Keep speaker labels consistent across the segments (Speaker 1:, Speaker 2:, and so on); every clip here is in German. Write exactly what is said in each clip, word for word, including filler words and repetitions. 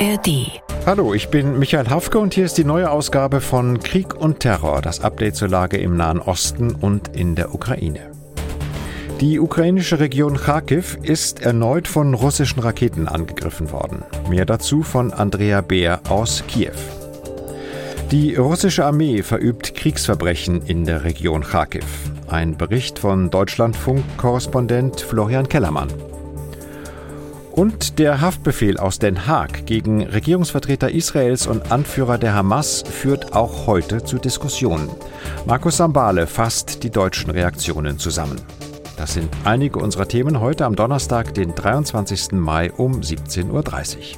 Speaker 1: A R D.
Speaker 2: Hallo, ich bin Michael Hafke und hier ist die neue Ausgabe von Krieg und Terror, das Update zur Lage im Nahen Osten und in der Ukraine. Die ukrainische Region Charkiw ist erneut von russischen Raketen angegriffen worden. Mehr dazu von Andrea Beer aus Kiew. Die russische Armee verübt Kriegsverbrechen in der Region Charkiw. Ein Bericht von Deutschlandfunk-Korrespondent Florian Kellermann. Und der Haftbefehl aus Den Haag gegen Regierungsvertreter Israels und Anführer der Hamas führt auch heute zu Diskussionen. Markus Sambale fasst die deutschen Reaktionen zusammen. Das sind einige unserer Themen heute am Donnerstag, den dreiundzwanzigsten Mai um siebzehn Uhr dreißig.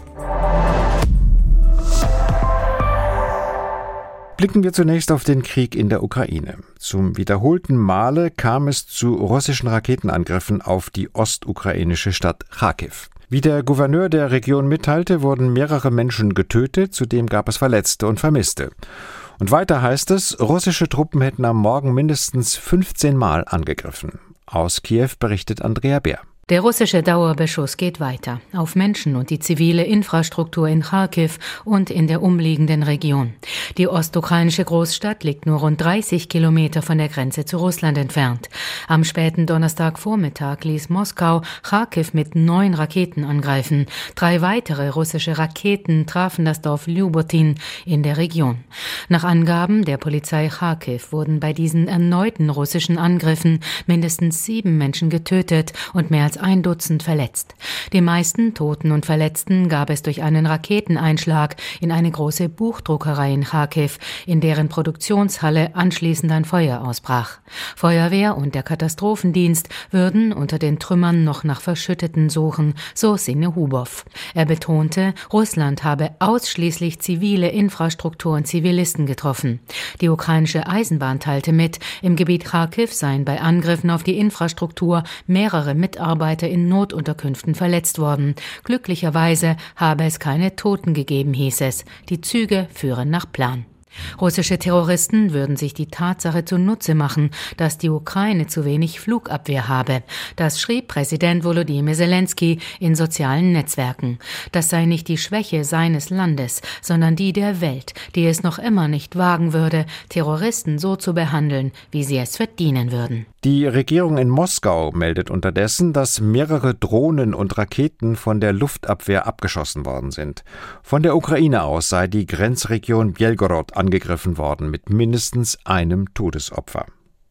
Speaker 2: Blicken wir zunächst auf den Krieg in der Ukraine. Zum wiederholten Male kam es zu russischen Raketenangriffen auf die ostukrainische Stadt Charkiw. Wie der Gouverneur der Region mitteilte, wurden mehrere Menschen getötet, zudem gab es Verletzte und Vermisste. Und weiter heißt es, russische Truppen hätten am Morgen mindestens fünfzehn Mal angegriffen. Aus Kiew berichtet Andrea Beer.
Speaker 3: Der russische Dauerbeschuss geht weiter auf Menschen und die zivile Infrastruktur in Charkiw und in der umliegenden Region. Die ostukrainische Großstadt liegt nur rund dreißig Kilometer von der Grenze zu Russland entfernt. Am späten Donnerstagvormittag ließ Moskau Charkiw mit neun Raketen angreifen. Drei weitere russische Raketen trafen das Dorf Lubotin in der Region. Nach Angaben der Polizei Charkiw wurden bei diesen erneuten russischen Angriffen mindestens sieben Menschen getötet und mehr als ein Dutzend verletzt. Die meisten Toten und Verletzten gab es durch einen Raketeneinschlag in eine große Buchdruckerei in Charkiw, in deren Produktionshalle anschließend ein Feuer ausbrach. Feuerwehr und der Katastrophendienst würden unter den Trümmern noch nach Verschütteten suchen, so Sinne Hubow. Er betonte, Russland habe ausschließlich zivile Infrastruktur und Zivilisten getroffen. Die ukrainische Eisenbahn teilte mit, im Gebiet Charkiw seien bei Angriffen auf die Infrastruktur mehrere Mitarbeiter in Notunterkünften verletzt worden. Glücklicherweise habe es keine Toten gegeben, hieß es. Die Züge führen nach Plan. Russische Terroristen würden sich die Tatsache zunutze machen, dass die Ukraine zu wenig Flugabwehr habe. Das schrieb Präsident Volodymyr Zelensky in sozialen Netzwerken. Das sei nicht die Schwäche seines Landes, sondern die der Welt, die es noch immer nicht wagen würde, Terroristen so zu behandeln, wie sie es verdienen würden.
Speaker 2: Die Regierung in Moskau meldet unterdessen, dass mehrere Drohnen und Raketen von der Luftabwehr abgeschossen worden sind. Von der Ukraine aus sei die Grenzregion Belgorod angegriffen worden mit mindestens einem Todesopfer.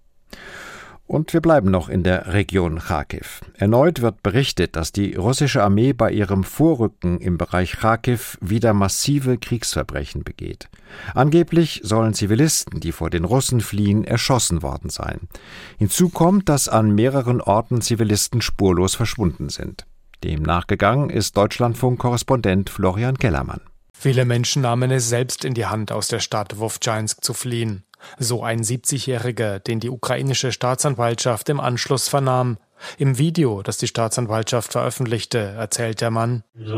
Speaker 2: Und wir bleiben noch in der Region Charkiw. Erneut wird berichtet, dass die russische Armee bei ihrem Vorrücken im Bereich Charkiw wieder massive Kriegsverbrechen begeht. Angeblich sollen Zivilisten, die vor den Russen fliehen, erschossen worden sein. Hinzu kommt, dass an mehreren Orten Zivilisten spurlos verschwunden sind. Dem nachgegangen ist Deutschlandfunk-Korrespondent Florian Kellermann.
Speaker 4: Viele Menschen nahmen es selbst in die Hand, aus der Stadt Wowtschansk zu fliehen. So ein siebzigjähriger, den die ukrainische Staatsanwaltschaft im Anschluss vernahm. Im Video, das die Staatsanwaltschaft veröffentlichte, erzählt der Mann: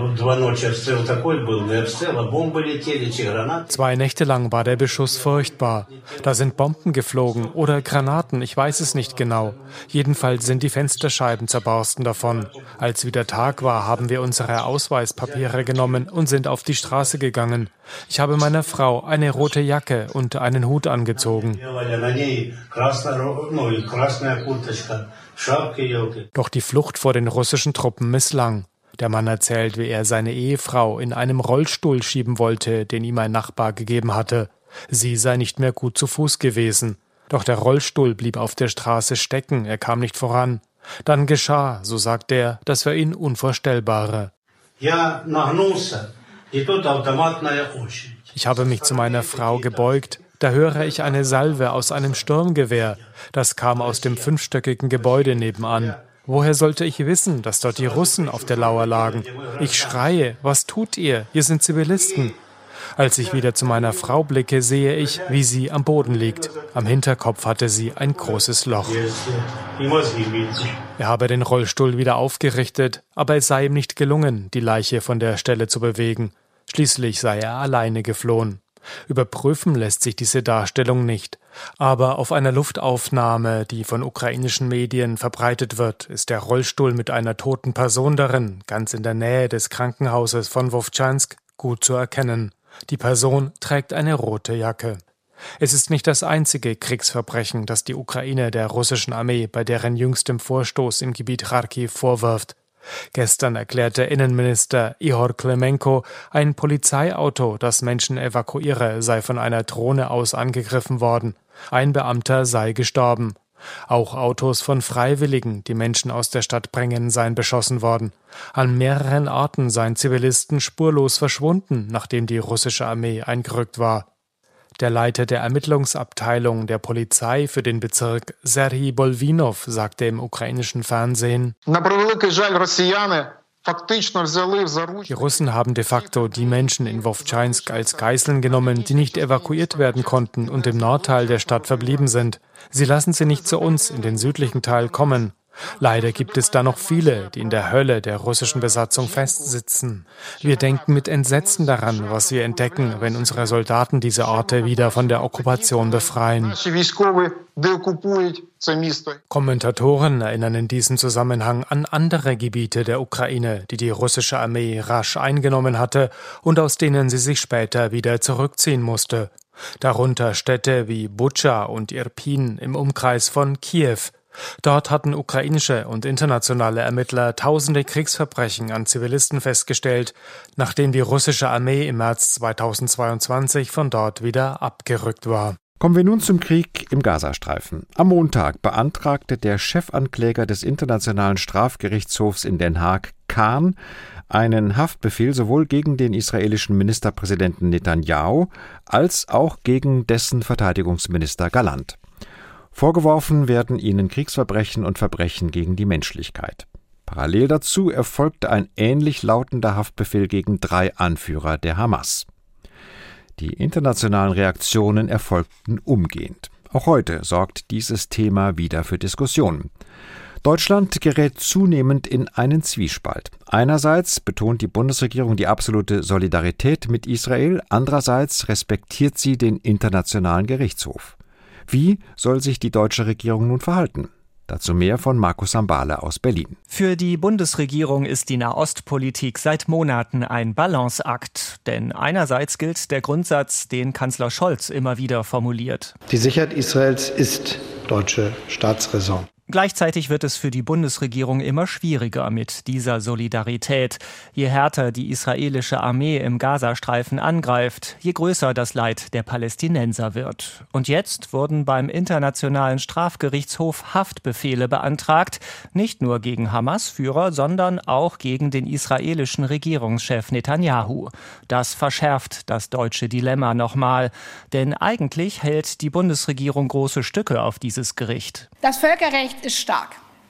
Speaker 4: Zwei Nächte lang war der Beschuss furchtbar. Da sind Bomben geflogen oder Granaten, ich weiß es nicht genau. Jedenfalls sind die Fensterscheiben zerborsten davon. Als wieder Tag war, haben wir unsere Ausweispapiere genommen und sind auf die Straße gegangen. Ich habe meiner Frau eine rote Jacke und einen Hut angezogen. Doch die Flucht vor den russischen Truppen misslang. Der Mann erzählt, wie er seine Ehefrau in einem Rollstuhl schieben wollte, den ihm ein Nachbar gegeben hatte. Sie sei nicht mehr gut zu Fuß gewesen. Doch der Rollstuhl blieb auf der Straße stecken, er kam nicht voran. Dann geschah, so sagt er, das für ihn Unvorstellbare. Ich habe mich zu meiner Frau gebeugt. Da höre ich eine Salve aus einem Sturmgewehr. Das kam aus dem fünfstöckigen Gebäude nebenan. Woher sollte ich wissen, dass dort die Russen auf der Lauer lagen? Ich schreie, was tut ihr? Hier sind Zivilisten. Als ich wieder zu meiner Frau blicke, sehe ich, wie sie am Boden liegt. Am Hinterkopf hatte sie ein großes Loch. Er habe den Rollstuhl wieder aufgerichtet, aber es sei ihm nicht gelungen, die Leiche von der Stelle zu bewegen. Schließlich sei er alleine geflohen. Überprüfen lässt sich diese Darstellung nicht. Aber auf einer Luftaufnahme, die von ukrainischen Medien verbreitet wird, ist der Rollstuhl mit einer toten Person darin, ganz in der Nähe des Krankenhauses von Wowtschansk, gut zu erkennen. Die Person trägt eine rote Jacke. Es ist nicht das einzige Kriegsverbrechen, das die Ukraine der russischen Armee bei deren jüngstem Vorstoß im Gebiet Charkiw vorwirft. Gestern erklärte Innenminister Ihor Klimenko, ein Polizeiauto, das Menschen evakuiere, sei von einer Drohne aus angegriffen worden. Ein Beamter sei gestorben. Auch Autos von Freiwilligen, die Menschen aus der Stadt bringen, seien beschossen worden. An mehreren Orten seien Zivilisten spurlos verschwunden, nachdem die russische Armee eingerückt war. Der Leiter der Ermittlungsabteilung der Polizei für den Bezirk, Serhij Bolvinov, sagte im ukrainischen Fernsehen: Die Russen haben de facto die Menschen in Wowtschansk als Geiseln genommen, die nicht evakuiert werden konnten und im Nordteil der Stadt verblieben sind. Sie lassen sie nicht zu uns in den südlichen Teil kommen. Leider gibt es da noch viele, die in der Hölle der russischen Besatzung festsitzen. Wir denken mit Entsetzen daran, was wir entdecken, wenn unsere Soldaten diese Orte wieder von der Okkupation befreien. Kommentatoren erinnern in diesem Zusammenhang an andere Gebiete der Ukraine, die die russische Armee rasch eingenommen hatte und aus denen sie sich später wieder zurückziehen musste. Darunter Städte wie Butscha und Irpin im Umkreis von Kiew. Dort hatten ukrainische und internationale Ermittler tausende Kriegsverbrechen an Zivilisten festgestellt, nachdem die russische Armee im März zweitausendzweiundzwanzig von dort wieder abgerückt war.
Speaker 2: Kommen wir nun zum Krieg im Gazastreifen. Am Montag beantragte der Chefankläger des Internationalen Strafgerichtshofs in Den Haag, Khan, einen Haftbefehl sowohl gegen den israelischen Ministerpräsidenten Netanyahu als auch gegen dessen Verteidigungsminister Gallant. Vorgeworfen werden ihnen Kriegsverbrechen und Verbrechen gegen die Menschlichkeit. Parallel dazu erfolgte ein ähnlich lautender Haftbefehl gegen drei Anführer der Hamas. Die internationalen Reaktionen erfolgten umgehend. Auch heute sorgt dieses Thema wieder für Diskussionen. Deutschland gerät zunehmend in einen Zwiespalt. Einerseits betont die Bundesregierung die absolute Solidarität mit Israel, andererseits respektiert sie den Internationalen Gerichtshof. Wie soll sich die deutsche Regierung nun verhalten? Dazu mehr von Markus Sambale aus Berlin.
Speaker 1: Für die Bundesregierung ist die Nahostpolitik seit Monaten ein Balanceakt. Denn einerseits gilt der Grundsatz, den Kanzler Scholz immer wieder formuliert:
Speaker 5: Die Sicherheit Israels ist deutsche Staatsräson.
Speaker 1: Gleichzeitig wird es für die Bundesregierung immer schwieriger mit dieser Solidarität. Je härter die israelische Armee im Gazastreifen angreift, je größer das Leid der Palästinenser wird. Und jetzt wurden beim Internationalen Strafgerichtshof Haftbefehle beantragt, nicht nur gegen Hamas-Führer, sondern auch gegen den israelischen Regierungschef Netanyahu. Das verschärft das deutsche Dilemma nochmal, denn eigentlich hält die Bundesregierung große Stücke auf dieses Gericht.
Speaker 6: Das Völkerrecht ist stark.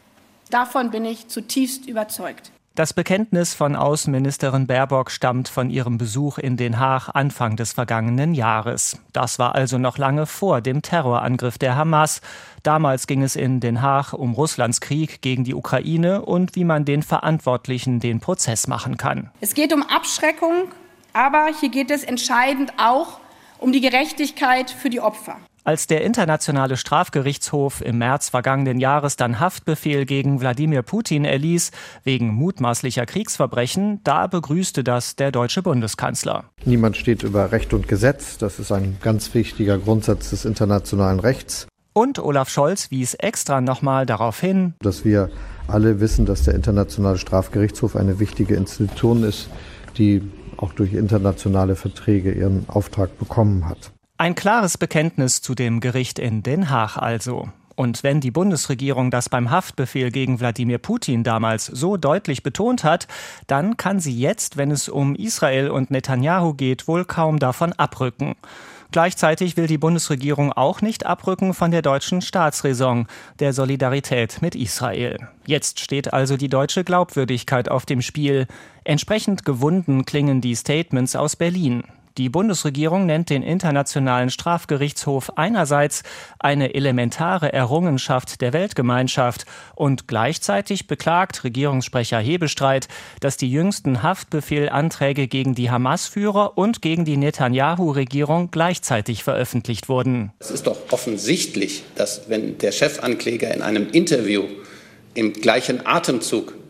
Speaker 6: Davon bin ich zutiefst überzeugt.
Speaker 1: Das Bekenntnis von Außenministerin Baerbock stammt von ihrem Besuch in Den Haag Anfang des vergangenen Jahres. Das war also noch lange vor dem Terrorangriff der Hamas. Damals ging es in Den Haag um Russlands Krieg gegen die Ukraine und wie man den Verantwortlichen den Prozess machen kann.
Speaker 6: Es geht um Abschreckung, aber hier geht es entscheidend auch um die Gerechtigkeit für die Opfer.
Speaker 1: Als der Internationale Strafgerichtshof im März vergangenen Jahres dann Haftbefehl gegen Wladimir Putin erließ, wegen mutmaßlicher Kriegsverbrechen, da begrüßte das der deutsche Bundeskanzler.
Speaker 5: Niemand steht über Recht und Gesetz. Das ist ein ganz wichtiger Grundsatz des internationalen Rechts.
Speaker 1: Und Olaf Scholz wies extra nochmal darauf hin,
Speaker 5: dass wir alle wissen, dass der Internationale Strafgerichtshof eine wichtige Institution ist, die auch durch internationale Verträge ihren Auftrag bekommen hat.
Speaker 1: Ein klares Bekenntnis zu dem Gericht in Den Haag also. Und wenn die Bundesregierung das beim Haftbefehl gegen Wladimir Putin damals so deutlich betont hat, dann kann sie jetzt, wenn es um Israel und Netanyahu geht, wohl kaum davon abrücken. Gleichzeitig will die Bundesregierung auch nicht abrücken von der deutschen Staatsräson, der Solidarität mit Israel. Jetzt steht also die deutsche Glaubwürdigkeit auf dem Spiel. Entsprechend gewunden klingen die Statements aus Berlin. Die Bundesregierung nennt den Internationalen Strafgerichtshof einerseits eine elementare Errungenschaft der Weltgemeinschaft und gleichzeitig beklagt Regierungssprecher Hebestreit, dass die jüngsten Haftbefehlanträge gegen die Hamas-Führer und gegen die Netanyahu-Regierung gleichzeitig veröffentlicht wurden.
Speaker 7: Es ist doch offensichtlich, dass wenn der Chefankläger in einem Interview im gleichen Atemzug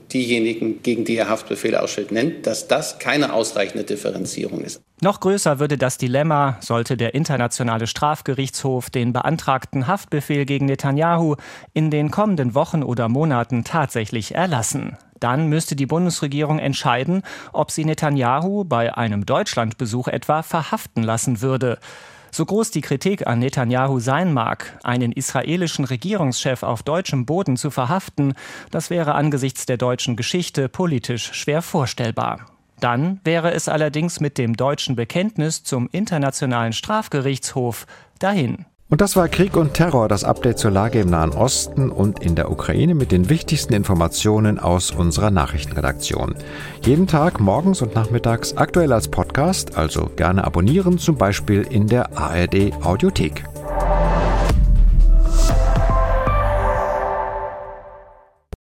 Speaker 7: diejenigen, gegen die er Haftbefehle ausstellt, nennt, dass das keine ausreichende Differenzierung ist.
Speaker 1: Noch größer würde das Dilemma, sollte der Internationale Strafgerichtshof den beantragten Haftbefehl gegen Netanjahu in den kommenden Wochen oder Monaten tatsächlich erlassen. Dann müsste die Bundesregierung entscheiden, ob sie Netanjahu bei einem Deutschlandbesuch etwa verhaften lassen würde. So groß die Kritik an Netanjahu sein mag, einen israelischen Regierungschef auf deutschem Boden zu verhaften, das wäre angesichts der deutschen Geschichte politisch schwer vorstellbar. Dann wäre es allerdings mit dem deutschen Bekenntnis zum Internationalen Strafgerichtshof dahin.
Speaker 2: Und das war Krieg und Terror, das Update zur Lage im Nahen Osten und in der Ukraine mit den wichtigsten Informationen aus unserer Nachrichtenredaktion. Jeden Tag morgens und nachmittags aktuell als Podcast, also gerne abonnieren, zum Beispiel in der A R D Audiothek.